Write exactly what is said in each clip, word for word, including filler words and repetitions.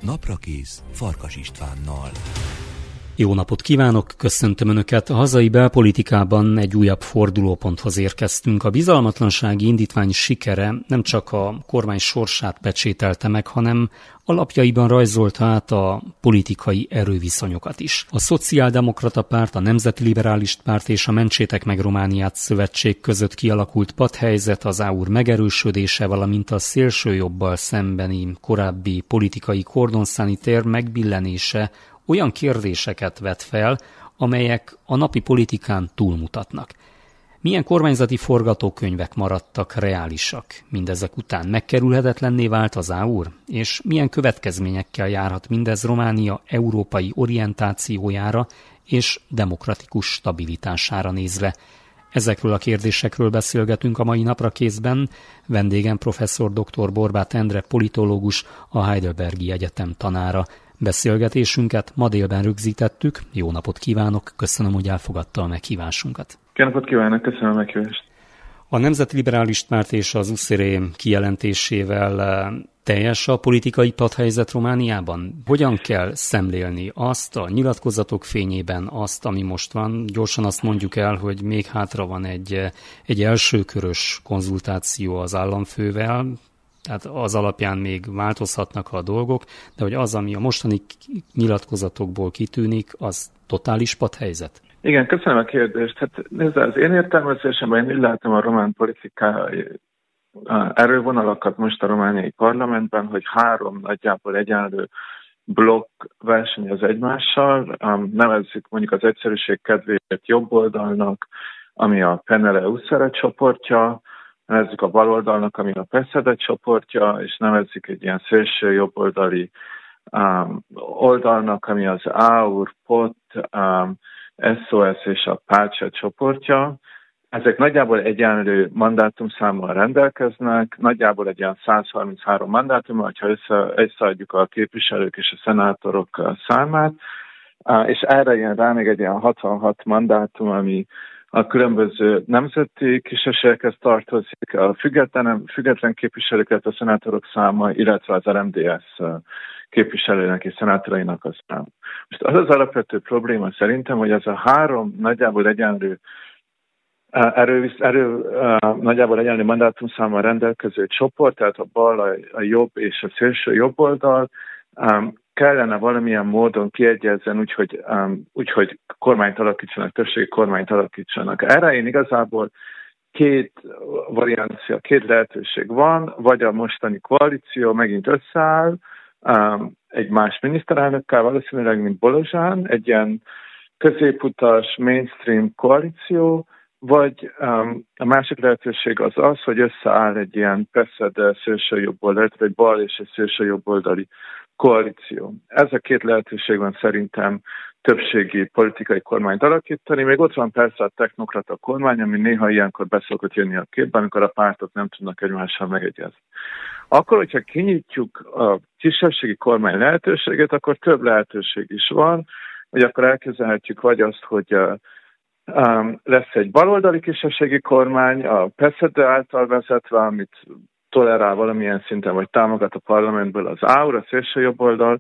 Naprakész Farkas Istvánnal. Jó napot kívánok, köszöntöm Önöket! A hazai belpolitikában egy újabb fordulóponthoz érkeztünk. A bizalmatlansági indítvány sikere nem csak a kormány sorsát pecsételte meg, hanem alapjaiban rajzolta át a politikai erőviszonyokat is. A Szociáldemokrata Párt, a Nemzeti Liberális Párt és a Mentsétek meg Romániát szövetség között kialakult patthelyzet, az á u er megerősödése, valamint a szélsőjobbal szembeni korábbi politikai kordonszániter megbillenése olyan kérdéseket vet fel, amelyek a napi politikán túlmutatnak. Milyen kormányzati forgatókönyvek maradtak reálisak mindezek után? Megkerülhetetlenné vált az á u er? És milyen következményekkel járhat mindez Románia európai orientációjára és demokratikus stabilitására nézve? Ezekről a kérdésekről beszélgetünk a mai Naprakészben. Vendégem professzor dr. Borbáth Endre politológus, a Heidelbergi Egyetem tanára. Beszélgetésünket ma délben rögzítettük. Jó napot kívánok, köszönöm, hogy elfogadta a meghívásunkat. Jó napot kívánok, köszönöm a meghívást. A Nemzeti Liberális Párt és az u es zé er é kijelentésével teljes a politikai patthelyzet Romániában? Hogyan kell szemlélni azt a nyilatkozatok fényében, azt, ami most van? Gyorsan azt mondjuk el, hogy még hátra van egy, egy elsőkörös konzultáció az államfővel, tehát az alapján még változhatnak a dolgok, de hogy az, ami a mostani nyilatkozatokból kitűnik, az totális patthelyzet? Igen, köszönöm a kérdést. Hát nézd, az én értelmezésemben én úgy látom a román politikai erővonalakat most a romániai parlamentben, hogy három nagyjából egyenlő blokk versenyez egymással. Nevezzük mondjuk az egyszerűség kedvéért jobb oldalnak, ami a Penele u es zé er é csoportja, nevezzük a baloldalnak, ami a Peszede csoportja, és nevezzük egy ilyen szélső jobboldali um, oldalnak, ami az á u er, pé o té, um, es o es és a Pácsa csoportja. Ezek nagyjából egyenlő mandátumszámmal rendelkeznek, nagyjából egy ilyen száz harminchárom mandátummal, ha össze, összeadjuk a képviselők és a szenátorok számát, uh, és erre jön rá még egy ilyen hatvanhat mandátum, ami a különböző nemzeti kisebbségekhez tartozik, a független, független képviselőket, a szenátorok száma, illetve az er em dé es képviselőnek és szenátorainak a száma. Most az az alapvető probléma szerintem, hogy ez a három nagyjából egyenlő erő, erő nagyjából egyenlő mandátumszámmal rendelkező csoport, tehát a bal, a, a jobb és a szélső jobb oldal, kellene valamilyen módon kiegyezzen, úgyhogy um, úgy, kormányt alakítsanak, többségi kormányt alakítsanak. Erre én igazából két variancia, két lehetőség van, vagy a mostani koalíció megint összeáll, um, egy más miniszterelnökkel, valószínűleg, mint Bolozsán, egy ilyen középutas mainstream koalíció, vagy um, a másik lehetőség az az, hogy összeáll egy ilyen Peszede szélső jobboldali, egy bal és egy szélső jobboldali koalíció. Ez a két lehetőség van szerintem többségi politikai kormányt alakítani. Még ott van persze a technokrata kormány, ami néha ilyenkor beszokott jönni a képben, amikor a pártok nem tudnak egymással megegyezni. Akkor, hogyha kinyitjuk a kisebbségi kormány lehetőséget, akkor több lehetőség is van, hogy akkor elképzelhetjük vagy azt, hogy um, lesz egy baloldali kisebbségi kormány, a Peszede által vezetve, amit tolerál valamilyen szinten, vagy támogat a parlamentből az á u er, a szélső jobboldal,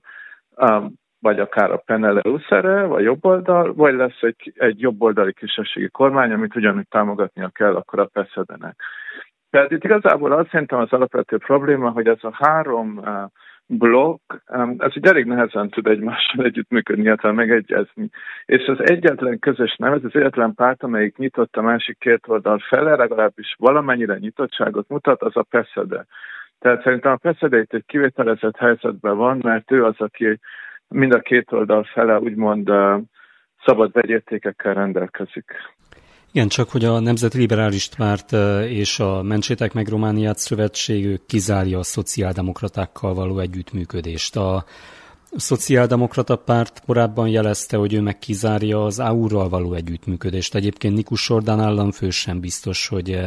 vagy akár a Penele u es zé er é, vagy jobboldal, vagy lesz egy, egy jobboldali kisebbségi kormány, amit ugyanúgy támogatnia kell akkor a Peszedenek. Tehát itt igazából azt szerintem az alapvető probléma, hogy ez a három blokk, ez így elég nehezen tud egymással együttműködni, illetve megegyezni. És az egyetlen közös nevező, az egyetlen párt, amelyik nyitott a másik két oldal fele, legalábbis valamennyire nyitottságot mutat, az a Peszede. Tehát szerintem a Peszede itt egy kivételezett helyzetben van, mert ő az, aki mind a két oldal fele úgymond szabad vegyértékekkel rendelkezik. Igen, csak hogy a Nemzeti Liberális Párt és a Mentsétek meg Romániát szövetség ők kizárja a szociáldemokratákkal való együttműködést. A Szociáldemokrata Párt korábban jelezte, hogy ő meg kizárja az á u er-ral való együttműködést. Egyébként Nikus Sordán államfő sem biztos, hogy,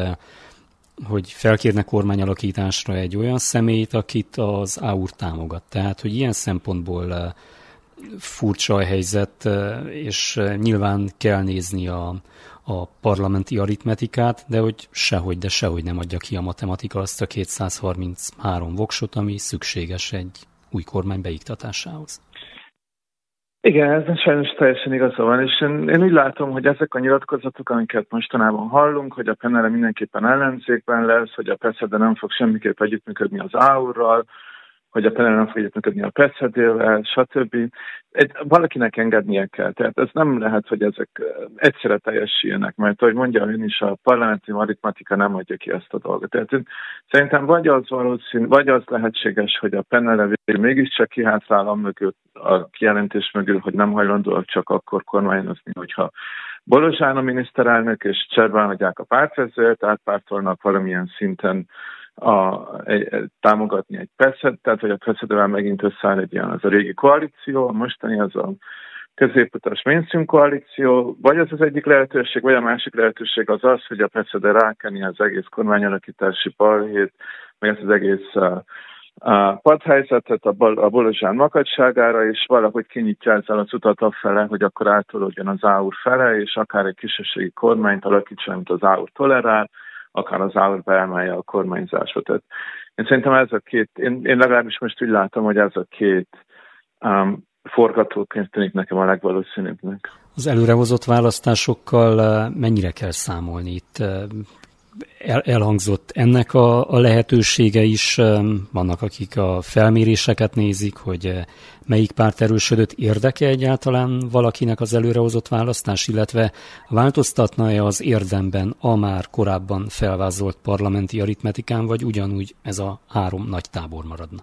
hogy felkérne kormányalakításra egy olyan személyt, akit az á u er támogat. Tehát, hogy ilyen szempontból furcsa a helyzet, és nyilván kell nézni a, a parlamenti aritmetikát, de hogy sehogy, de sehogy nem adja ki a matematika azt a kétszázharminchárom voksot, ami szükséges egy új kormány beiktatásához. Igen, ez sajnos teljesen igaza van, és én, én úgy látom, hogy ezek a nyilatkozatok, amiket mostanában hallunk, hogy a pé en el mindenképpen ellenzékben lesz, hogy a pé es zé dé nem fog semmiképp együttműködni az á u-rral, hogy a pé en el nem fog együttműködni a pé es zé dé-vel, stb. Egy, valakinek engednie kell. Tehát ez nem lehet, hogy ezek egyszerre teljesüljenek, mert ahogy mondja ön is, a parlamenti aritmetika nem adja ki ezt a dolgot. Tehát szerintem vagy az valószínű, vagy az lehetséges, hogy a pé en el végül mégiscsak kihátrál mögül, a kijelentés mögül, hogy nem hajlandóak csak akkor kormányozni, hogyha Bolozsán a miniszterelnök és cserben adják a pártvezért, átpártolnak valamilyen szinten A, egy, támogatni egy pé es zé, tehát hogy a pé es zé-vel megint összeáll egy ilyen az a régi koalíció, a mostani az a középutas mainstream koalíció, vagy az az egyik lehetőség, vagy a másik lehetőség az az, hogy a pé es zé rákeni az egész kormányalakítási balhét, meg ezt az egész a, a padhelyzetet a, Bal, a Bolozsán makacságára, és valahogy kinyitja ezzel az utat afele, hogy akkor átolódjon az á u fele, és akár egy kisebbségi kormányt alakítson, amit az á u tolerál, akár az á u beemelje a kormányzásot. Tehát én szerintem ez a két, én, én legalábbis most úgy látom, hogy ez a két um, forgatókönyv tűnik nekem a legvalószínűbbnek. Az előrehozott választásokkal mennyire kell számolni itt? El, elhangzott ennek a, a lehetősége is, vannak akik a felméréseket nézik, hogy melyik párt erősödött, érdeke egyáltalán valakinek az előrehozott választás, illetve változtatna-e az érdemben a már korábban felvázolt parlamenti aritmetikán, vagy ugyanúgy ez a három nagy tábor maradna?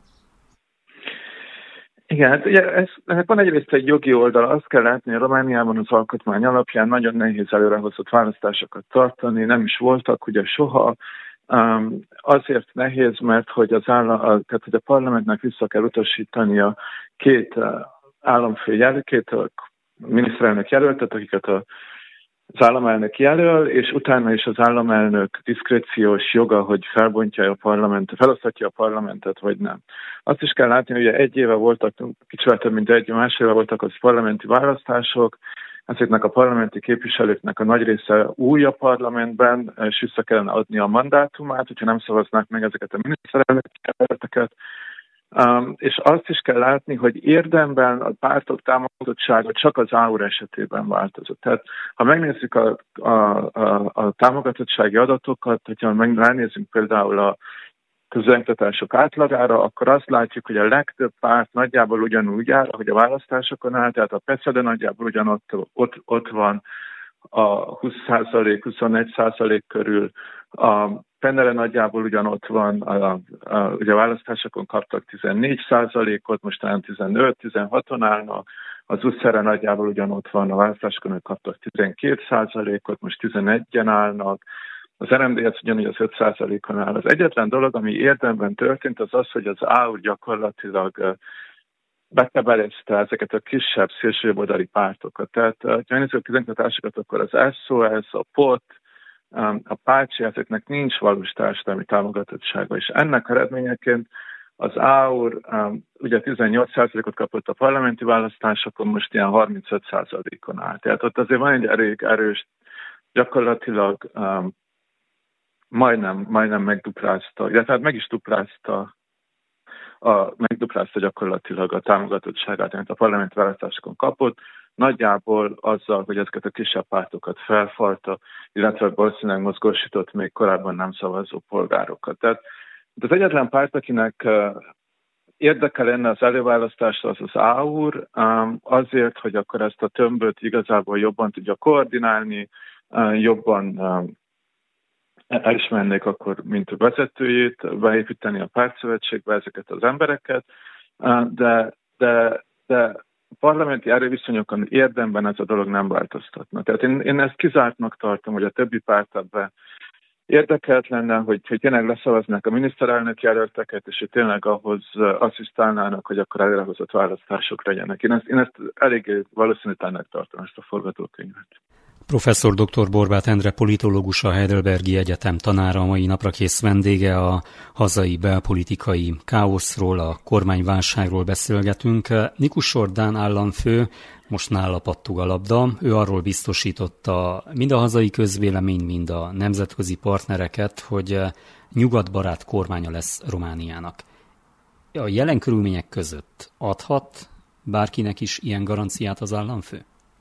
Igen, hát ugye ez, ennek van egyrészt egy jogi oldal, azt kell látni, hogy Romániában az alkotmány alapján nagyon nehéz előrehozott választásokat tartani, nem is voltak ugye soha. Um, azért nehéz, mert hogy az állam, tehát, hogy a parlamentnek vissza kell utasítania két uh, államfő jelölt, két uh, miniszterelnök jelöltet, akiket a az államelnök jelöl, és utána is az államelnök diszkréciós joga, hogy felbontja a parlamentet, felosztatja a parlamentet, vagy nem. Azt is kell látni, hogy egy éve voltak, kicsivel több mint egy, más éve voltak az parlamenti választások, ezeknek a parlamenti képviselőknek a nagy része új a parlamentben, és vissza kellene adni a mandátumát, hogyha nem szavaznák meg ezeket a miniszterelnök jelölteket. Um, és azt is kell látni, hogy érdemben a pártok támogatottsága csak az á u esetében változott. Tehát ha megnézzük a, a, a, a támogatottsági adatokat, hogyha megnézzük például a közönkutatások átlagára, akkor azt látjuk, hogy a legtöbb párt nagyjából ugyanúgy áll, ahogy a választásokon áll, tehát a pé es zé dé nagyjából ugyanott ott, ott van a húsz százalék, huszonegy százalék körül, a pé en el nagyjából ugyanott van, a, a, ugye a választásokon kaptak tizennégy százalékot, most talán tizenöt-tizenhaton állnak, az u es zé er nagyjából ugyanott van, a választásokon kaptak tizenkét százalékot, most tizenegyen állnak, az er em dé es ugyanúgy az öt százalékon áll. Az egyetlen dolog, ami érdemben történt, az az, hogy az á u gyakorlatilag bekebelezte ezeket a kisebb szélsőjobboldali pártokat. Tehát, ha megnézzük a közönkutatásokon, akkor az es o es, a pé o té, a Pácsi, ezeknek nincs valós társadalmi támogatottsága, és ennek eredményeként az á u um, ugye tizennyolc százalékot kapott a parlamenti választásokon, most ilyen harmincöt százalékon áll. Tehát ott azért van egy elég erős, gyakorlatilag um, majdnem, majdnem megduplázta, illetve hát meg is duplázta, a, megduplázta gyakorlatilag a támogatottságát, amit a parlamenti választásokon kapott, nagyjából azzal, hogy ezeket a kisebb pártokat felfalta, illetve valószínűleg mozgósított még korábban nem szavazó polgárokat. Tehát az egyetlen párt, akinek érdeke lenne az előválasztásra, az az á u, azért, hogy akkor ezt a tömböt igazából jobban tudja koordinálni, jobban elismernék akkor, mint a vezetőjét, beépíteni a pártszövetségbe ezeket az embereket, de, de, de parlamenti erőviszonyokon érdemben ez a dolog nem változtatna. Tehát én, én ezt kizártnak tartom, hogy a többi párt ebben érdekelt lenne, hogy, hogy tényleg leszavaznák a miniszterelnök jelölteket, és hogy tényleg ahhoz asszisztálnának, hogy akkor előrehozott választások legyenek. Én ezt, én ezt eléggé valószínűtlennek tartom, ezt a forgatókönyvet. Professzor dr. Borbáth Endre politológus, a Heidelbergi Egyetem tanára, a mai naprakész vendége, a hazai belpolitikai káoszról, a kormányválságról beszélgetünk. Nikus Zsoldán államfő, most nála pattog a labda, ő arról biztosította mind a hazai közvélemény, mind a nemzetközi partnereket, hogy nyugatbarát kormánya lesz Romániának. a jelen körülmények között adhat bárkinek is ilyen garanciát az államfő?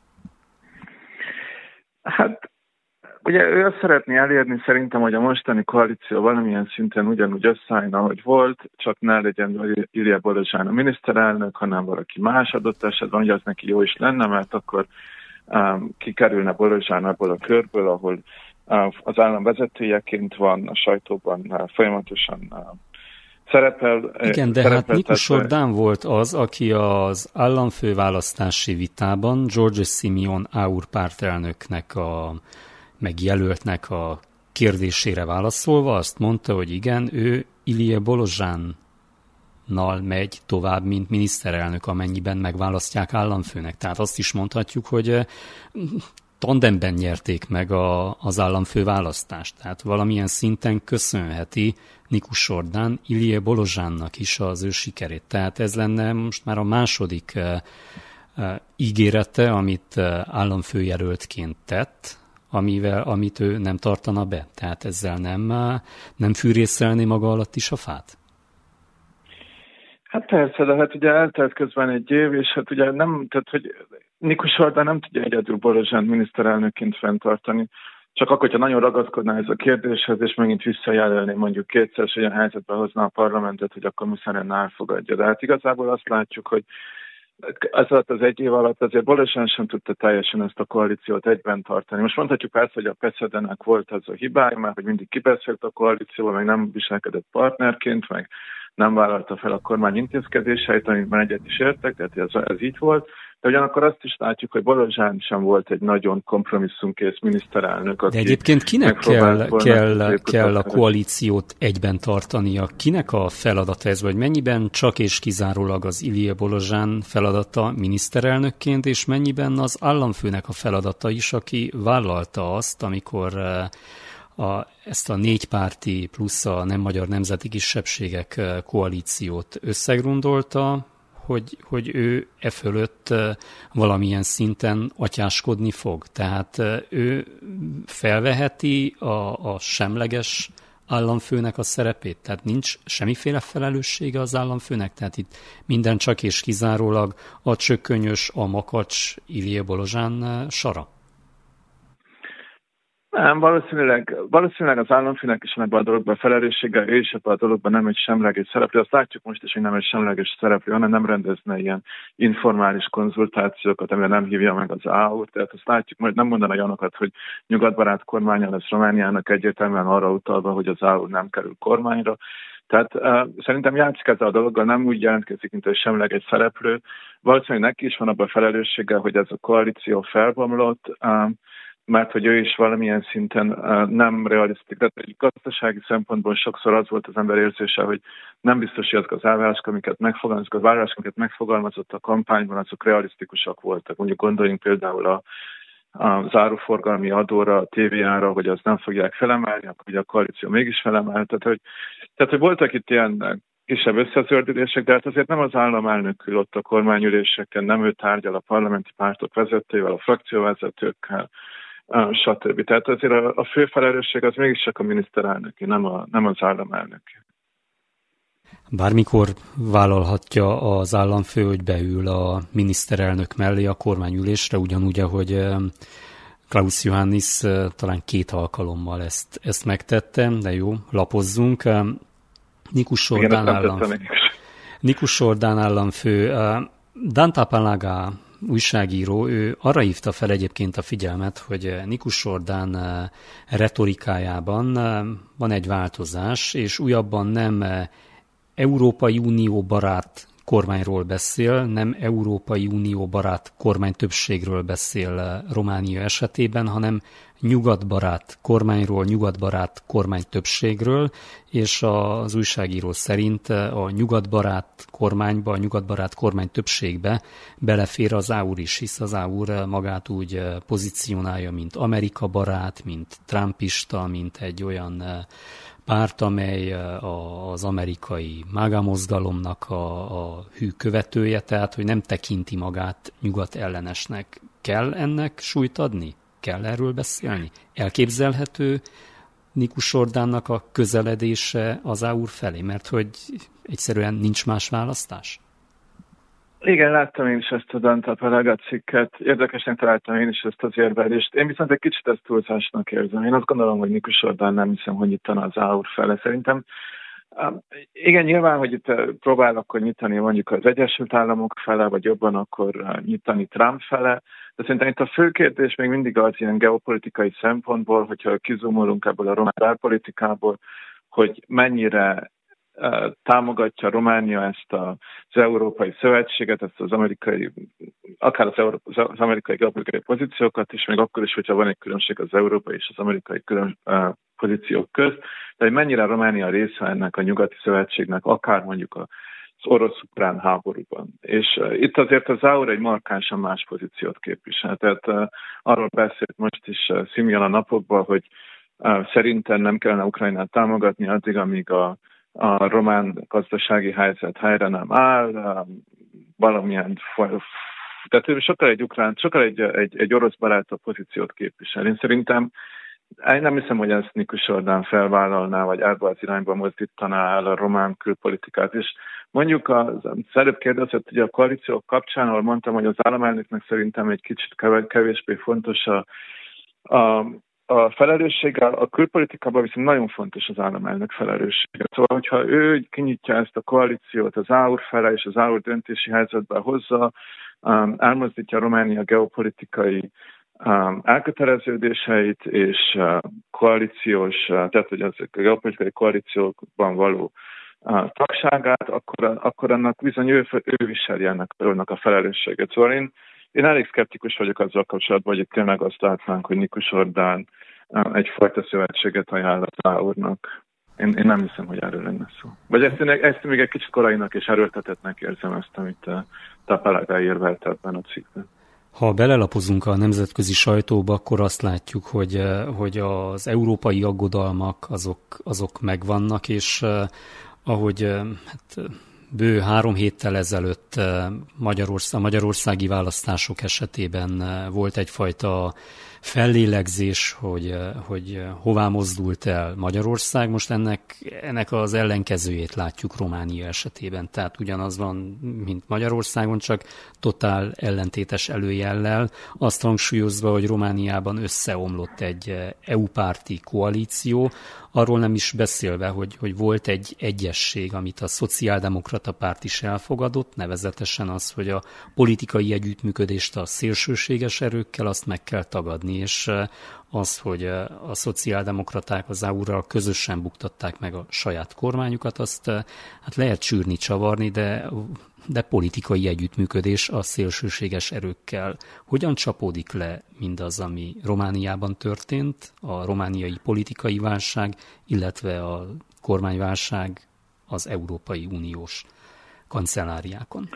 Hát ugye ő azt szeretné elérni szerintem, hogy a mostani koalíció valamilyen szinten ugyanúgy összeállna, ahogy volt, csak ne legyen Ilija Bolozsán a miniszterelnök, hanem valaki más adott esetben, hogy az neki jó is lenne, mert akkor um, kikerülne Bolozsán abból a körből, ahol uh, az állam vezetőjeként van, a sajtóban uh, folyamatosan uh, szerepel. Igen, de hát Nikus Ordán volt az, aki az államfőválasztási vitában George Simeon Aour pártelnöknek a megjelöltnek a kérdésére válaszolva azt mondta, hogy igen, ő Ilija Bolozsánnal megy tovább, mint miniszterelnök, amennyiben megválasztják államfőnek. Tehát azt is mondhatjuk, hogy tandemben nyerték meg a, az államfő választást. Tehát valamilyen szinten köszönheti Nikus Ordán Ilija Bolozsánnak is az ő sikerét. Tehát ez lenne most már a második uh, uh, ígérete, amit uh, államfőjelöltként tett, amivel, amit ő nem tartana be. Tehát ezzel nem, nem fűrészelni maga alatt is a fát? Hát persze, de hát ugye eltelt közben egy év, és hát ugye nem, tehát hogy Nikus Ordán nem tudja egyedül Bolozsán miniszterelnökként fenntartani, csak akkor, hogyha nagyon ragaszkodná ez a kérdéshez, és megint visszajelölni mondjuk kétszer, és olyan helyzetbe hozná a parlamentet, hogy akkor muszáj elfogadja. De hát igazából azt látjuk, hogy ez alatt az egy év alatt azért Bolozsán sem tudta teljesen ezt a koalíciót egyben tartani. Most mondhatjuk persze, hogy a pé es zé dé-nek volt az a hibája, mert hogy mindig kibeszélt a koalícióval, meg nem viselkedett partnerként, meg nem vállalta fel a kormány intézkedéseit, amikben egyet is értek, tehát ez, ez így volt. De ugyanakkor azt is látjuk, hogy Bolozsán sem volt egy nagyon kompromisszumkész miniszterelnök. De egyébként kinek kell, kell, kell a koalíciót egyben tartania? Kinek a feladata ez, vagy mennyiben csak és kizárólag az Ilija Bolozsán feladata miniszterelnökként, és mennyiben az államfőnek a feladata is, aki vállalta azt, amikor a, ezt a négypárti plusz a nem magyar nemzeti kisebbségek koalíciót összegrundolta, hogy, hogy ő e fölött valamilyen szinten atyáskodni fog. Tehát ő felveheti a, a semleges államfőnek a szerepét, tehát nincs semmiféle felelőssége az államfőnek, tehát itt minden csak és kizárólag a csökkönyös, a makacs Ilija Bolozsán sara. Nem, valószínűleg, valószínűleg az államfőnek is ebben a dologban felelőssége, ő is ebben a dologban nem egy semleges szereplő. Azt látjuk most is, hogy nem egy semleges szereplő, hanem nem rendezne ilyen informális konzultációkat, amire nem hívja meg az Aour. Tehát azt látjuk, majd nem mondanak olyanokat, hogy nyugatbarát kormánya lesz Romániának, egyértelműen arra utalva, hogy az Aour nem kerül kormányra. Tehát uh, szerintem játszik ezzel a dologgal, nem úgy jelentkezik, mint egy semleges szereplő. Valószínűleg neki is van abban a felelőssége, hogy ez a koalíció felbomlott, uh, mert hogy ő is valamilyen szinten uh, nem realisztikus. Tehát egy gazdasági szempontból sokszor az volt az ember érzése, hogy nem biztos, hogy azok az elvárások, amiket megfogalmazott, az elvárások, amiket megfogalmazott a kampányban, azok realisztikusak voltak. Mondjuk gondoljunk például a, a záróforgalmi adóra, a té vé ára, hogy azt nem fogják felemelni, akkor ugye a koalíció mégis felemel. Tehát, hogy, tehát, hogy voltak itt ilyen kisebb összezördülések, de hát azért nem az államelnök ül ott a kormányüléseken, nem ő tárgyal a parlamenti pártok vezetőivel, a frakcióvezetőkkel, stb. Tehát azért a, a fő felelősség az mégis csak a miniszterelnöki, nem, a, nem az államelnöki. Bármikor vállalhatja az államfő, hogy beül a miniszterelnök mellé a kormányülésre, ugyanúgy, ahogy Klaus Johannis talán két alkalommal ezt, ezt megtette, de jó, lapozzunk. Nikus Ordán, államfő, Nikus Ordán államfő, Dan Tapanaga újságíró, ő arra hívta fel egyébként a figyelmet, hogy Nikus Ordán retorikájában van egy változás, és újabban nem Európai Unió barát kormányról beszél, nem Európai Unió barát kormánytöbbségről beszél Románia esetében, hanem nyugatbarát kormányról, nyugatbarát kormánytöbbségről, és az újságíró szerint a nyugatbarát kormányba, a nyugatbarát kormánytöbbségbe belefér az Aour is, hisz az Aour magát úgy pozícionálja, mint Amerika barát, mint trumpista, mint egy olyan párt, amely az amerikai MAGA mozgalomnak a, a hű követője, tehát hogy nem tekinti magát nyugat ellenesnek. Kell ennek súlyt adni? Kell erről beszélni? Elképzelhető Nikus Ordánnak a közeledése az Aour felé? Mert hogy egyszerűen nincs más választás? Igen, láttam én is ezt a Dante Pelega cikket. Érdekesnek találtam én is ezt az érvelést. Én viszont egy kicsit ezt túlzásnak érzem. Én azt gondolom, hogy Nikus Orbán nem hiszem, hogy nyitana az á u fele. Szerintem igen, nyilván, hogy itt próbál akkor nyitani mondjuk az Egyesült Államok fele, vagy jobban akkor nyitani Trump fele. De szerintem itt a fő kérdés még mindig az ilyen geopolitikai szempontból, hogyha kizumolunk ebből a román belpolitikából, hogy mennyire támogatja Románia ezt az Európai Szövetséget, ezt az amerikai, akár az, Euró, az amerikai geopolitikai pozíciókat is, még akkor is, hogyha van egy különbség az európai és az amerikai külön, uh, pozíciók közt, de hogy mennyire Románia része ennek a nyugati szövetségnek, akár mondjuk az orosz-ukrán háborúban. És uh, itt azért az á u egy markánsan más pozíciót képvisel. Tehát uh, arról beszélt most is uh, Szimján a napokban, hogy uh, szerintem nem kellene Ukrajnát támogatni addig, amíg a a román gazdasági helyzet helyre nem áll, valamilyen, tehát ő sokkal egy ukrán, sokkal egy, egy, egy orosz barátabb pozíciót képvisel. Én szerintem, én nem hiszem, hogy ezt Nikus Orbán felvállalná, vagy átba az irányba mozdítaná el a román külpolitikát. És mondjuk az, az előbb kérdezett, hogy a koalíciók kapcsán, ahol mondtam, hogy az államelnöknek szerintem egy kicsit kevésbé fontos a, a A felelősséggel, a külpolitikában viszont nagyon fontos az államelnök felelőssége. Szóval, hogyha ő kinyitja ezt a koalíciót az á u fele és az á u döntési helyzetbe hozza, um, elmozdítja Románia geopolitikai um, elköteleződéseit és uh, koalíciós, uh, tehát hogy az a geopolitikai koalíciókban való uh, tagságát, akkor, akkor annak bizony ő, ő viseli ennek a felelősséget. Szóval én Én elég szkeptikus vagyok azzal kapcsolatban, hogy itt tényleg azt látnánk, hogy Nikus Orbán egyfajta szövetséget ajánl az á u-nak. Én, én nem hiszem, hogy erről lenne szó. Vagy ezt, ezt még egy kicsit korainak és erőltetettnek érzem ezt, amit Pelega érvelt ebben a cikkben. Ha belelapozunk a nemzetközi sajtóba, akkor azt látjuk, hogy, hogy az európai aggodalmak azok, azok megvannak, és ahogy hát, bő három héttel ezelőtt Magyarország, magyarországi választások esetében volt egyfajta fellélegzés, hogy, hogy hová mozdult el Magyarország. Most ennek, ennek az ellenkezőjét látjuk Románia esetében. Tehát ugyanaz van, mint Magyarországon, csak totál ellentétes előjellel. Azt hangsúlyozva, hogy Romániában összeomlott egy é u-párti koalíció, arról nem is beszélve, hogy, hogy volt egy egyesség, amit a szociáldemokrata párt is elfogadott, nevezetesen az, hogy a politikai együttműködést a szélsőséges erőkkel azt meg kell tagadni, és az, hogy a szociáldemokraták az á u-ral közösen buktatták meg a saját kormányukat, azt hát lehet sűrni, csavarni, de, de politikai együttműködés a szélsőséges erőkkel. Hogyan csapódik le mindaz, ami Romániában történt, a romániai politikai válság, illetve a kormányválság az Európai Uniós kancelláriákon?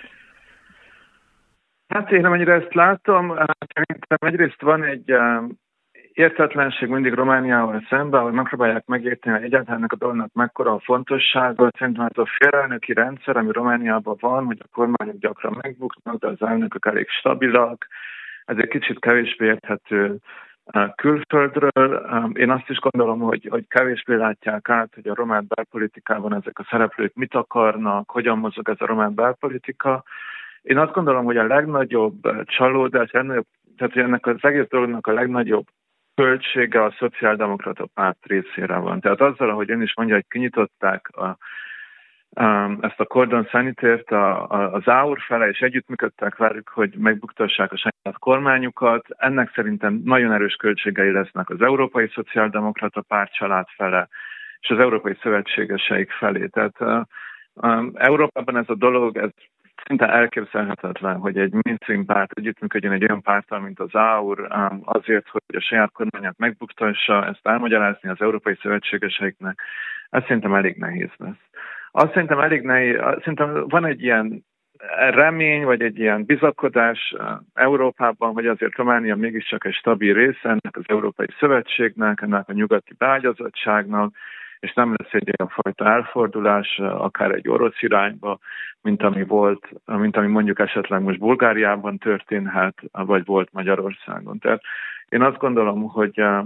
Hát én amennyire ezt látom, szerintem egyrészt van egy értetlenség mindig Romániával szemben, hogy megpróbálják megérteni, hogy egyáltalán ennek a dolognak mekkora a fontossága. Szerintem ez a félelnöki rendszer, ami Romániában van, hogy a kormányok gyakran megbuknak, de az elnökök elég stabilak, ez egy kicsit kevésbé érthető külföldről. Én azt is gondolom, hogy, hogy kevésbé látják át, hogy a román belpolitikában ezek a szereplők mit akarnak, hogyan mozog ez a román belpolitika. Én azt gondolom, hogy a legnagyobb csalódás, tehát hogy ennek az egész dolognak a legnagyobb költsége a szociáldemokrata párt részére van. Tehát azzal, ahogy ön is mondja, hogy kinyitották a, a, ezt a cordon sanitért a, a, az á u fele, és együttműködtek velük, hogy megbuktassák a saját kormányukat. Ennek szerintem nagyon erős költségei lesznek az európai szociáldemokrata párt család fele, és az európai szövetségeseik felé. Tehát uh, um, Európában ez a dolog, ez szinte elképzelhetetlen, hogy egy mainstream párt együttműködjön egy olyan párttal, mint az á u, azért, hogy a saját kormányát megbuktassa, ezt elmagyarázni az európai szövetségeseiknek, ez szerintem elég nehéz lesz. Azt szerintem elég nehéz, szerintem van egy ilyen remény, vagy egy ilyen bizakodás Európában, hogy azért Románia mégiscsak egy stabil része ennek az Európai Szövetségnek, ennek a nyugati beágyazottságnak, és nem lesz egy olyan fajta elfordulás, akár egy orosz irányba, mint ami volt, mint ami mondjuk esetleg most Bulgáriában történhet, vagy volt Magyarországon. Tehát én azt gondolom, hogy,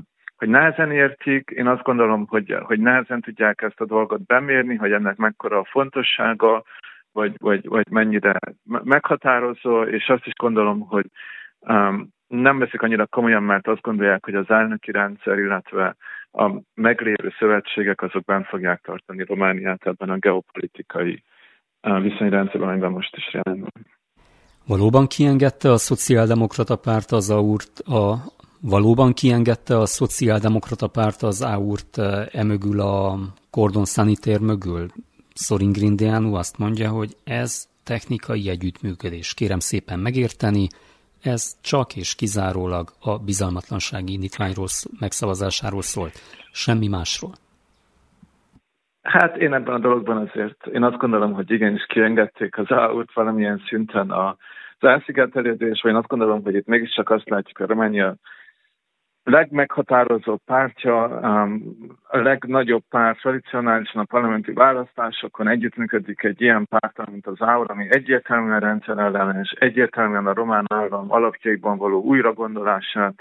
hogy nehezen értik, én azt gondolom, hogy, hogy nehezen tudják ezt a dolgot bemérni, hogy ennek mekkora a fontossága, vagy, vagy, vagy mennyire meghatározó, és azt is gondolom, hogy um, nem veszik annyira komolyan, mert azt gondolják, hogy az elnöki rendszer, illetve a meglévő szövetségek azok benn fogják tartani Romániát ebben a geopolitikai uh, viszonyrendszerben, amiben most is jelen van. Valóban kiengedte a szociáldemokrata párt az áurt a Valóban kiengedte a szociáldemokrata párt az áurt emögül a kordon szanitér mögül? Sorin Grindeanu azt mondja, hogy ez technikai együttműködés. Kérem szépen megérteni, ez csak és kizárólag a bizalmatlansági indítványról megszavazásáról szólt. Semmi másról. Hát én ebben a dologban azért, én azt gondolom, hogy igenis kiengedték az áurt valamilyen szinten az elszigetelődés, vagy én azt gondolom, hogy itt mégiscsak azt látjuk, hogy Románia legmeghatározóbb pártja, a legnagyobb párt tradicionálisan a parlamenti választásokon együttműködik egy ilyen párttal, mint az áur, ami egyértelműen rendszerellenes, egyértelműen a román állam alapjaiban való újragondolását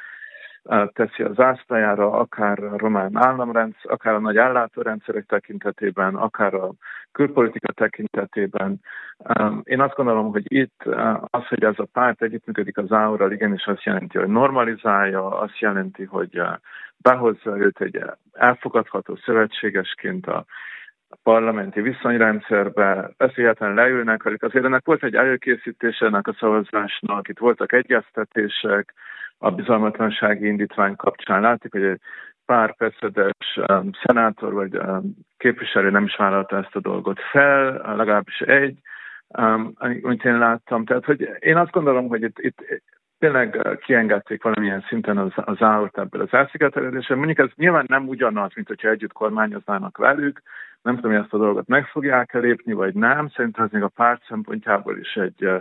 teszi az zászlajára, akár a román államrendszer, akár a nagy ellátórendszerek tekintetében, akár a külpolitika tekintetében. Én azt gondolom, hogy itt az, hogy ez a párt együttműködik az áurral, igenis azt jelenti, hogy normalizálja, azt jelenti, hogy behozza őt egy elfogadható szövetségesként a parlamenti viszonyrendszerbe, beszélhetően leülnek velük. Azért ennek volt egy előkészítése ennek a szavazásnak, itt voltak egyeztetések, a bizalmatlansági indítvány kapcsán látjuk, hogy egy pár perszedes um, szenátor vagy um, képviselő nem is vállalta ezt a dolgot fel, legalábbis egy, um, amit én láttam. Tehát, hogy én azt gondolom, hogy itt, itt tényleg kiengedték valamilyen szinten az, az áurt ebből az elszigetelődésre. Mondjuk ez nyilván nem ugyanaz, mint hogyha együtt kormányoznának velük. Nem tudom, hogy ezt a dolgot meg fogják elépni, vagy nem. Szerintem ez még a párt szempontjából is egy uh,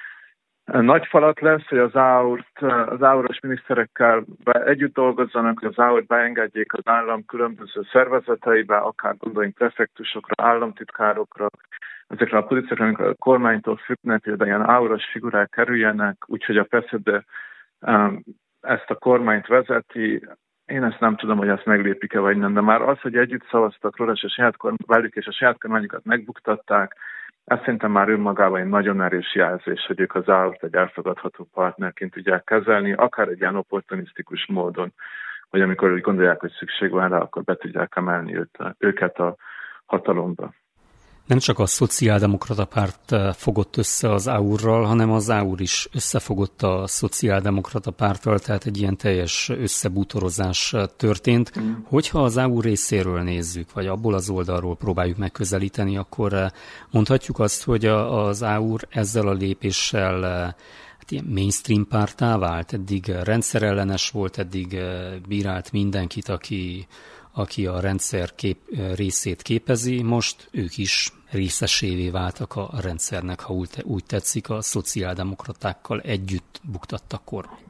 nagy falat lesz, hogy az áurt, az áuros miniszterekkel együtt dolgozzanak, hogy az áurt beengedjék az állam különböző szervezeteibe, akár gondoljunk prefektusokra, államtitkárokra, ezekre a pozíciókra, amikor a kormánytól függnek, hogy ilyen áuros figurák kerüljenek, úgyhogy a pé es zé dé um, ezt a kormányt vezeti. Én ezt nem tudom, hogy ezt meglépik-e vagy nem, de már az, hogy együtt szavaztak róla, és a saját kormány, velük és a saját kormányukat megbuktatták, ez szerintem már önmagában egy nagyon erős jelzés, hogy ők az áurt egy elfogadható partnerként tudják kezelni, akár egy ilyen opportunisztikus módon, hogy amikor úgy gondolják, hogy szükség van rá, akkor be tudják emelni őt, őket a hatalomba. Nem csak a szociáldemokrata párt fogott össze az áurral, hanem az áur is összefogott a szociáldemokrata párttal, tehát egy ilyen teljes összebútorozás történt. Mm. Hogyha az áur részéről nézzük, vagy abból az oldalról próbáljuk megközelíteni, akkor mondhatjuk azt, hogy az áur ezzel a lépéssel hát ilyen mainstream párttá vált, eddig rendszerellenes volt, eddig bírált mindenkit, aki aki a rendszer kép, részét képezi, most ők is részesévé váltak a rendszernek, ha úgy, úgy tetszik, a szociáldemokratákkal együtt buktattak kormányt.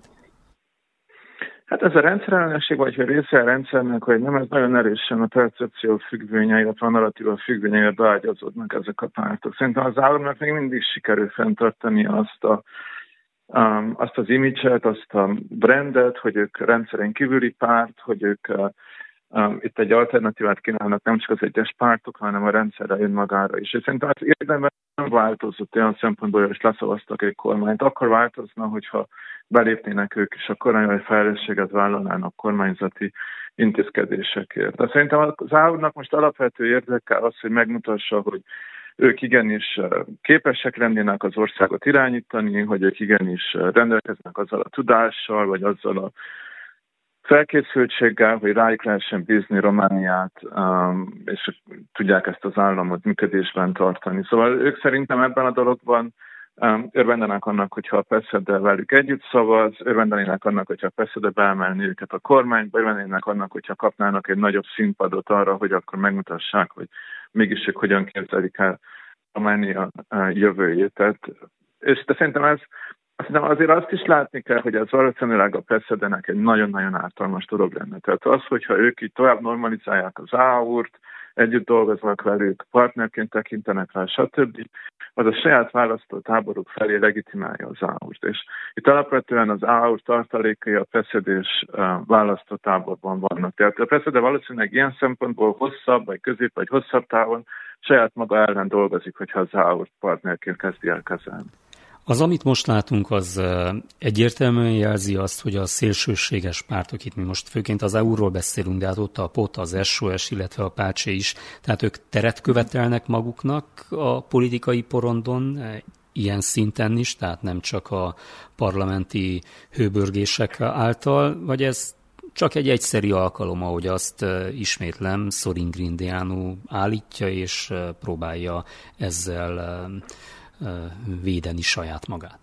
Hát ez a rendszerellenesség, vagy a része a rendszernek, hogy nem, ez nagyon erősen a percepció függvénye, illetve a narratíva függvényeire beágyazódnak ezek a pártok. Szerintem az államnak még mindig sikerül fenntartani azt a Um, azt az imidzset, azt a brandet, hogy ők rendszeren kívüli párt, hogy ők uh, um, itt egy alternatívát kínálnak nem csak az egyes pártok, hanem a rendszerre önmagára is. És szerintem az érdemben nem változott olyan szempontból, hogy leszavaztak egy kormányt. Akkor változna, hogyha belépnének ők is a kormányzati felelősséget vállalnának kormányzati intézkedésekért. De szerintem az áurnak most alapvető érdeke az, hogy megmutassa, hogy ők igenis képesek lennének az országot irányítani, hogy ők igenis rendelkeznek azzal a tudással, vagy azzal a felkészültséggel, hogy rájuk lehessen bízni Romániát, és tudják ezt az államot működésben tartani. Szóval ők szerintem ebben a dologban örvendenek annak, hogyha a pé es zé dé velük együtt szavaz, örvendenének annak, hogyha a pé es zé dé beemelni őket a kormányba, örvendenének annak, hogyha kapnának egy nagyobb színpadot arra, hogy akkor megmutassák, hogy mégis ők hogyan képzelik el Románia jövőjét. Tehát, és de szerintem ez, szerintem azért azt is látni kell, hogy ez valószínűleg a pé es zé dének egy nagyon-nagyon ártalmas dolog lenne. Tehát az, hogyha ők így tovább normalizálják az áurt, együtt dolgoznak velük, partnerként tekintenek rá, stb., az a saját választótáboruk felé legitimálja az á u er-t. És itt alapvetően az á u er tartalékai a Peszedés választótáborban vannak. Tehát a Peszede valószínűleg ilyen szempontból hosszabb, vagy közép, vagy hosszabb távon saját maga ellen dolgozik, hogyha az á u er partnerként kezdi el kezelni. Az, amit most látunk, az egyértelműen jelzi azt, hogy a szélsőséges pártok, itt mi most főként az á u er-ról beszélünk, de hát ott a pé o té, az es o es, illetve a Pácsé is, tehát ők teret követelnek maguknak a politikai porondon, ilyen szinten is, tehát nem csak a parlamenti hőbörgések által, vagy ez csak egy egyszeri alkalom, ahogy azt ismétlem, Sorin Grindeanu állítja, és próbálja ezzel védeni saját magát?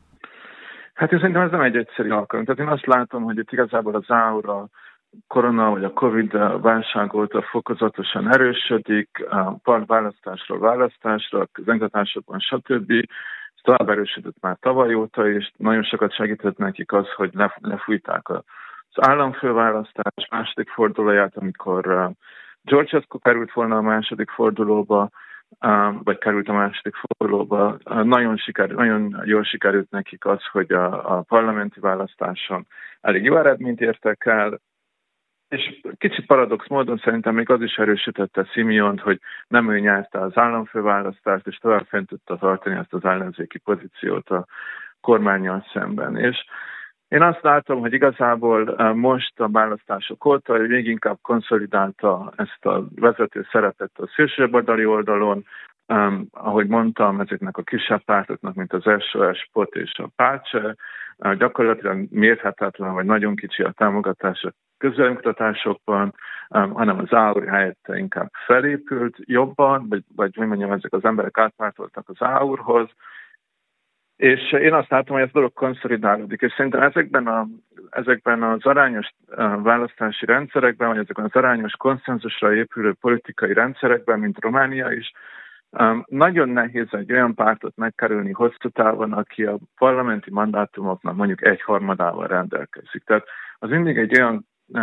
Hát én szerintem ez nem egy egyszerű alkalom. Tehát én azt látom, hogy itt igazából az á u er a korona vagy a Covid válság óta fokozatosan erősödik, a választásról választásra, közöntatásokban, stb. Ez tovább erősödött már tavaly óta, és nagyon sokat segített nekik az, hogy lefújták az államfőválasztás második fordulóját, amikor Georgescu került volna a második fordulóba, vagy került a második fordulóba. Nagyon, siker, nagyon jól sikerült nekik az, hogy a, a parlamenti választáson elég jó eredményt értek el, és kicsit paradox módon szerintem még az is erősítette Simeont, hogy nem ő nyerte az államfőválasztást, és tovább fent tudta tartani ezt az ellenzéki pozíciót a kormánnyal szemben. És én azt látom, hogy igazából most a választások óta még inkább konszolidálta ezt a vezető szerepet a szélsőjobboldali oldalon, um, ahogy mondtam, ezeknek a kisebb pártoknak, mint az es o es, pé o té és a Pácsé, uh, gyakorlatilag mérhetetlen, vagy nagyon kicsi a támogatás a közvéleménykutatásokban, um, hanem az á u er helyette inkább felépült jobban, vagy, vagy hogy mondjam, ezek az emberek átpártoltak az á u er-hoz. És én azt látom, hogy ez dolog konszolidálódik, és szerintem ezekben, a, ezekben az arányos választási rendszerekben, vagy ezekben az arányos konszenzusra épülő politikai rendszerekben, mint Románia is, nagyon nehéz egy olyan pártot megkerülni hosszú távon, aki a parlamenti mandátumoknak mondjuk egy harmadával rendelkezik. Tehát az mindig egy olyan,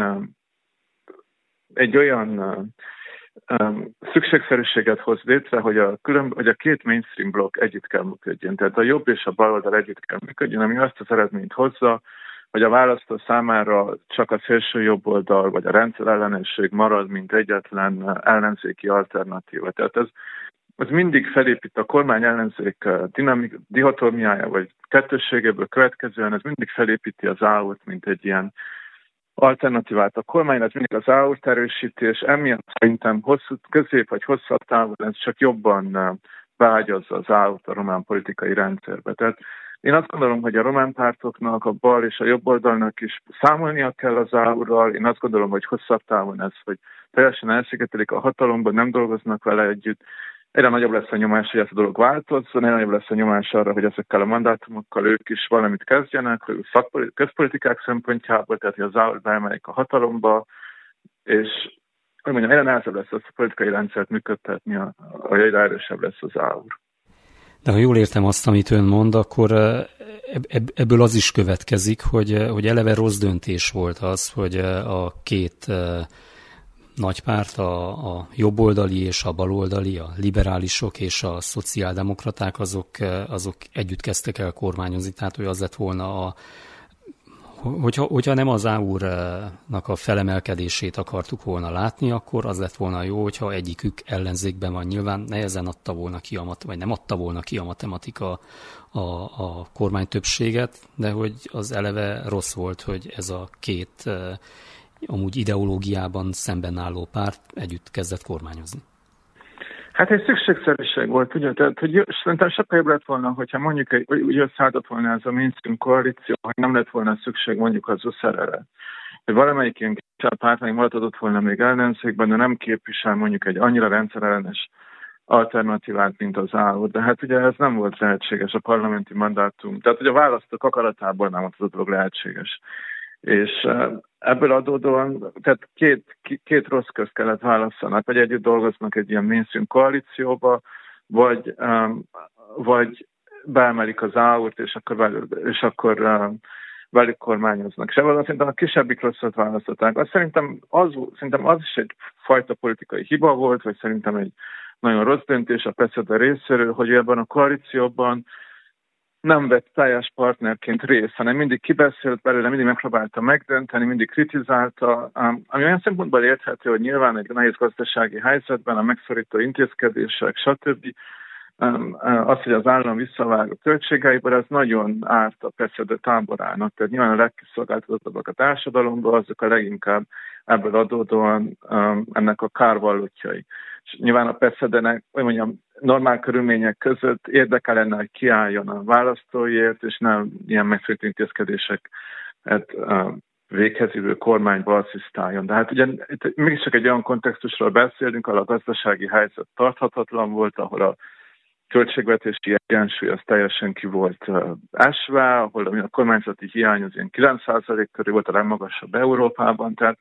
egy olyan Um, szükségszerűséget hoz létre, hogy a, külön, hogy a két mainstream blokk együtt kell működjön. Tehát a jobb és a baloldal együtt kell működjön, ami azt az eredményt hozza, hogy a választó számára csak a szélső jobboldal vagy a rendszerellenesség marad, mint egyetlen ellenzéki alternatíva. Tehát ez, ez mindig felépít a kormány ellenzék dinamik, dihotómiája vagy kettősségéből következően, ez mindig felépíti az á u er-t, mint egy ilyen alternatívát a kormánynak, mindig az á u er-t erősíti, és emiatt szerintem hosszú, közép vagy hosszabb távon ez csak jobban beágyazza az á u er-t a román politikai rendszerbe. Tehát én azt gondolom, hogy a román pártoknak, a bal és a jobb oldalnak is számolnia kell az á u er-ral. Én azt gondolom, hogy hosszabb távon ez, hogy teljesen elszigetelik a hatalomban, nem dolgoznak vele együtt. Egyre nagyobb lesz a nyomás, hogy ez a dolog változzon, egyre nagyobb lesz a nyomás arra, hogy ezekkel a mandátumokkal ők is valamit kezdjenek, közpolitikák szempontjából, tehát hogy az á u er beemelik a hatalomba, és hogy mondjam, egyre nehezebb lesz azt a politikai rendszert működtetni, hogy egyre erősebb lesz az á u er. De ha jól értem azt, amit ön mond, akkor ebből az is következik, hogy, hogy eleve rossz döntés volt az, hogy a két nagy párt, a, a jobboldali és a baloldali, a liberálisok és a szociáldemokraták, azok, azok együtt kezdtek el kormányozni, tehát hogy az lett volna a Hogyha, hogyha nem az á u er-nak a felemelkedését akartuk volna látni, akkor az lett volna jó, hogyha egyikük ellenzékben van. Nyilván nehezen adta volna ki, a, vagy nem adta volna ki a matematika a, a kormány többséget, de hogy az eleve rossz volt, hogy ez a két amúgy ideológiában szemben álló párt együtt kezdett kormányozni. Hát egy szükségszerűség volt, ugye, tehát hogy szerintem sokkal jobb lett volna, hogyha mondjuk egy, úgy összeálltott volna ez a mainstream koalíció, hogy nem lett volna szükség mondjuk az u es er re. Hogy valamelyik ilyen kisebb pártnak maradott volna még ellenzékben, de nem képvisel mondjuk egy annyira rendszerellenes alternatívát, mint az á u er. De hát ugye ez nem volt lehetséges a parlamenti mandátum. Tehát ugye a választók akaratából nem volt az a dolog lehetséges. És ebből adódóan, tehát két, két rossz közt kellett válasszanak, vagy együtt dolgoznak egy ilyen mainstream koalícióba, vagy, um, vagy beemelik az á u er-t, és akkor, és akkor um, velük kormányoznak. És ebből szerintem a kisebbik rosszat választották. Azt szerintem az, szerintem az is egy fajta politikai hiba volt, vagy szerintem egy nagyon rossz döntés a pé es zé dé részéről, hogy ebben a koalícióban nem vett teljes partnerként részt, hanem mindig kibeszélt belőle, mindig megpróbálta megdönteni, mindig kritizálta, ami olyan szempontból érthető, hogy nyilván egy nehéz gazdasági helyzetben a megszorító intézkedések, stb. Az, hogy az állam visszavág a költségeiből, ez nagyon árt a pé es zé dé táborának. Tehát nyilván a legkiszolgáltatottabbak a társadalomban, azok a leginkább ebből adódóan ennek a kárvallottjai. És nyilván a pé es zé dének, hogy mondjam, normál körülmények között érdeke lenne, hogy kiálljon a választóiért, és nem ilyen megszorító intézkedéseket véghez jövő kormányba asszisztáljon. De hát ugye itt mégiscsak egy olyan kontextusról beszélünk, ahol a gazdasági helyzet tarthatatlan volt, ahol a költségvetési egyensúly az teljesen ki volt esve, ahol a kormányzati hiány az ilyen kilenc százalék körül volt, a legmagasabb Európában. Tehát,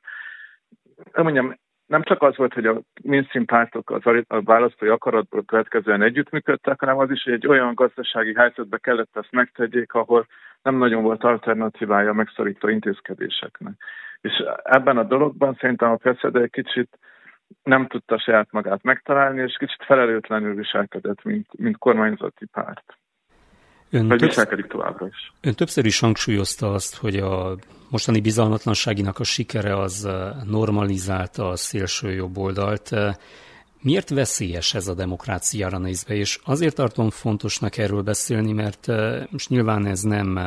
mondjam, nem csak az volt, hogy a mainstream pártok az a választói akaratból következően együttműködtek, hanem az is, hogy egy olyan gazdasági helyzetbe kellett ezt megtegyék, ahol nem nagyon volt alternatívája a megszorító intézkedéseknek. És ebben a dologban szerintem a pé es zé dé egy kicsit nem tudta saját magát megtalálni, és kicsit felelőtlenül viselkedett, mint, mint kormányzati párt. Ön Vagy többsz... viselkedik továbbra is. Ön többször is hangsúlyozta azt, hogy a mostani bizalmatlanságinak a sikere az normalizálta a szélső jobb oldalt. Miért veszélyes ez a demokráciára nézve? És azért tartom fontosnak erről beszélni, mert most nyilván ez nem...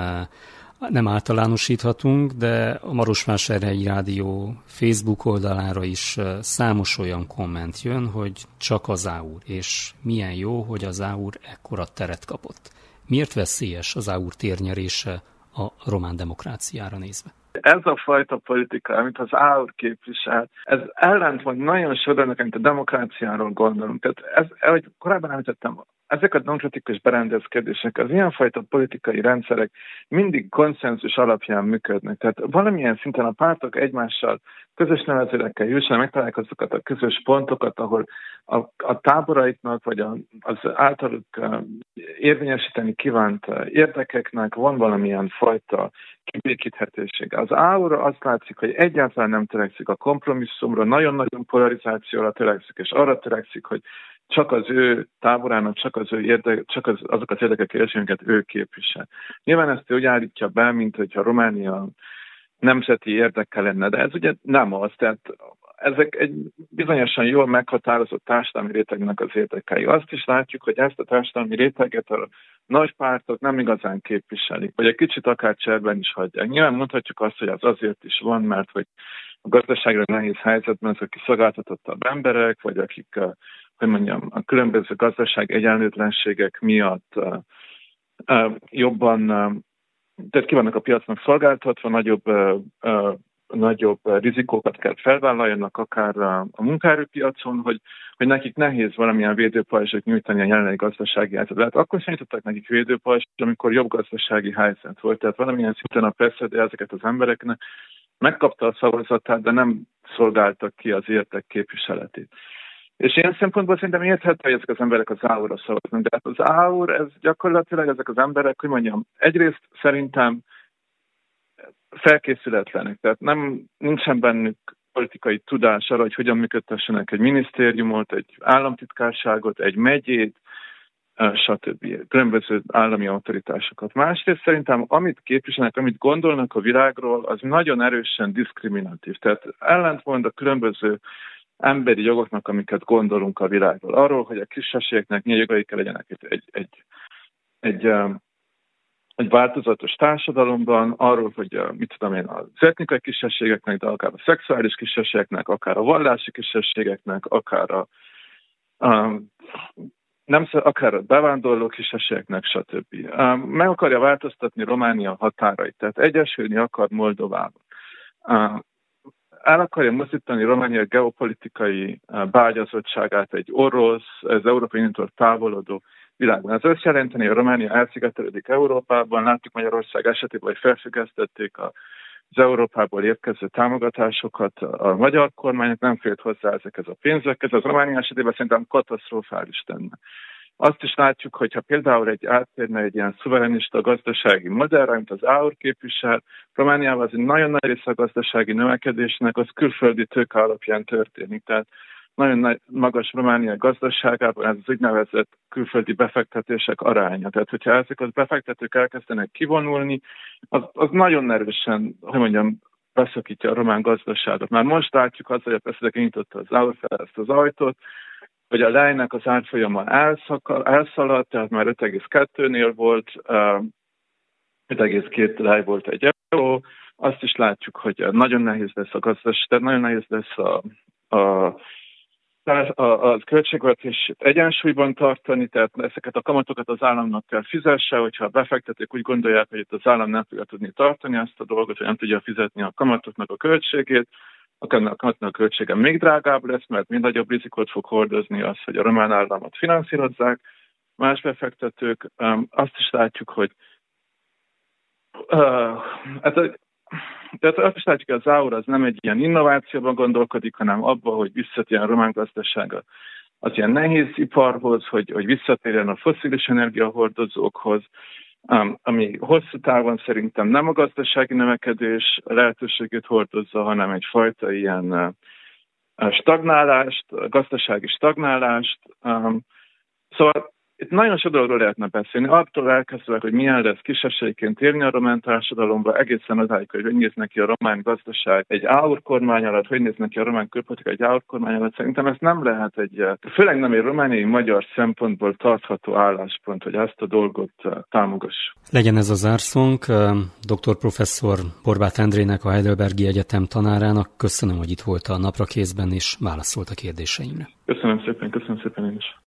Nem általánosíthatunk, de a Marosvásárhelyi Rádió Facebook oldalára is számos olyan komment jön, hogy csak az á u er, és milyen jó, hogy az á u er ekkora teret kapott. Miért veszélyes az á u er térnyerése a román demokráciára nézve? Ez a fajta politika, amit az á u er képvisel, ez ellentmond nagyon sokának, amit a demokráciáról gondolunk. Tehát ez, ahogy korábban említettem, ezek a demokratikus berendezkedések, az ilyenfajta politikai rendszerek mindig konszenzus alapján működnek. Tehát valamilyen szinten a pártok egymással közös nevezőre kell jussanak, megtalálják azokat a közös pontokat, ahol a, a táboraiknak, vagy a, az általuk érvényesíteni kívánt érdekeknek van valamilyen fajta kibékíthetősége. Az á u er azt látszik, hogy egyáltalán nem törekszik a kompromisszumra, nagyon-nagyon polarizációra törekszik, és arra törekszik, hogy csak az ő táborának, csak, az ő érde, csak az, azok az érdekek érzésünket ő képvisel. Nyilván ezt ő úgy állítja be, mint hogyha Románia nemzeti érdeke lenne, de ez ugye nem az. Tehát ezek egy bizonyosan jól meghatározott társadalmi rétegnek az érdekei. Azt is látjuk, hogy ezt a társadalmi réteget a nagy pártok nem igazán képviselik, vagy egy kicsit akár cserben is hagyják. Nyilván mondhatjuk azt, hogy az azért is van, mert hogy a gazdaságra nehéz helyzetben azok kiszolgáltatottabb emberek, vagy akik, hogy mondjam, a különböző gazdaság egyenlőtlenségek miatt uh, uh, jobban, uh, tehát ki vannak a piacnak szolgáltatva, nagyobb, uh, uh, nagyobb rizikókat kell felvállaljanak akár uh, a munkaerőpiacon, hogy, hogy nekik nehéz valamilyen védőpajzsot nyújtani a jelenlegi gazdasági helyzetben. Hát akkor sem nyújtottak nekik védőpajzsot, amikor jobb gazdasági helyzet volt. Tehát valamilyen szinten a pé es zé dé ezeket az embereknek megkapta a szavazatát, de nem szolgáltak ki az érdek képviseletét. És ilyen szempontból szerintem érthető, hogy ezek az emberek az á u er-ra szavaznak. De hát az á u er, ez gyakorlatilag ezek az emberek, hogy mondjam, egyrészt szerintem felkészületlenek. Tehát nem, nincsen bennük politikai tudás arra, hogy hogyan működtessenek egy minisztériumot, egy államtitkárságot, egy megyét, stb. Különböző állami autoritásokat. Másrészt szerintem, amit képviselnek, amit gondolnak a világról, az nagyon erősen diszkriminatív. Tehát ellentmond a különböző emberi jogoknak, amiket gondolunk a világról. Arról, hogy a kisebbségeknek milyen jogai kell legyenek egy, egy, egy, egy, egy változatos társadalomban, arról, hogy mit tudom én, az etnikai kisebbségeknek, de akár a szexuális kisebbségeknek, akár a vallási kisebbségeknek, akár a, a nem akár a bevándorló kisebbségeknek, stb. Meg akarja változtatni Románia határait, tehát egyesülni akar Moldovával. El akarja mozdítani Románia geopolitikai beágyazottságát egy orosz, az Európai Uniótól távolodó világban. Ez azt jelenteni, hogy a Románia elszigetelődik Európában. Láttuk Magyarország esetében, hogy felfüggesztették az Európából érkező támogatásokat. A magyar kormányok nem félt hozzá ezekhez a pénzekhez. Az Románia esetében szerintem katasztrofális lenne. Azt is látjuk, hogyha például egy áttérne egy ilyen szuverenista gazdasági modellre, mint az á u er képvisel, Romániában az egy nagyon nagy része a gazdasági növekedésnek az külföldi tőke alapján történik. Tehát nagyon nagy, magas Románia gazdaságában ez az úgynevezett külföldi befektetések aránya. Tehát, hogyha ezek az befektetők elkezdenek kivonulni, az, az nagyon erősen, hogy mondjam, beszakítja a román gazdaságot. Már most látjuk azt, hogy a Peszedek nyitotta az á u er fel ezt az ajtót, hogy a lejnek az árfolyama elszaladt, tehát már öt egész kettőnél volt, öt egész két lej volt egy euró. Azt is látjuk, hogy nagyon nehéz lesz a gazdaság, tehát nagyon nehéz lesz a, a A, a költségvetését egyensúlyban tartani, tehát ezeket a kamatokat az államnak kell fizesse, hogyha a befektetők úgy gondolják, hogy itt az állam nem tudja tudni tartani ezt a dolgot, hogy nem tudja fizetni a kamatoknak a költségét, akkor a kamatnak a költsége még drágább lesz, mert még nagyobb rizikót fog hordozni az, hogy a román államot finanszírozzák. Más befektetők, um, azt is látjuk, hogy uh, hát, tehát azt is látjuk, hogy az á u er az nem egy ilyen innovációban gondolkodik, hanem abban, hogy visszatérjen a román gazdasága az ilyen nehéz iparhoz, hogy, hogy visszatérjen a fosszilis energiahordozókhoz, um, ami hosszú távon szerintem nem a gazdasági növekedés lehetőségét hordozza, hanem egyfajta ilyen uh, stagnálást, gazdasági stagnálást. Um, szóval itt nagyon sok dologról lehetne beszélni, attól elkezdve, hogy milyen lesz kisebbségként élni a román társadalomba, egészen odáig, hogy hogy néz neki a román gazdaság egy á u er kormány alatt, hogy néz neki a román külpolitika egy á u er kormány alatt. Szerintem ez nem lehet egy, főleg nem egy romániai magyar szempontból tartható álláspont, hogy ezt a dolgot támogass. Legyen ez a zárszónk. Doktor Professzor Horváth Endrének, a Heidelbergi Egyetem tanárának köszönöm, hogy itt volt a Naprakészben és válaszolt a kérdéseimre. Köszönöm szépen, köszönöm szépen én is.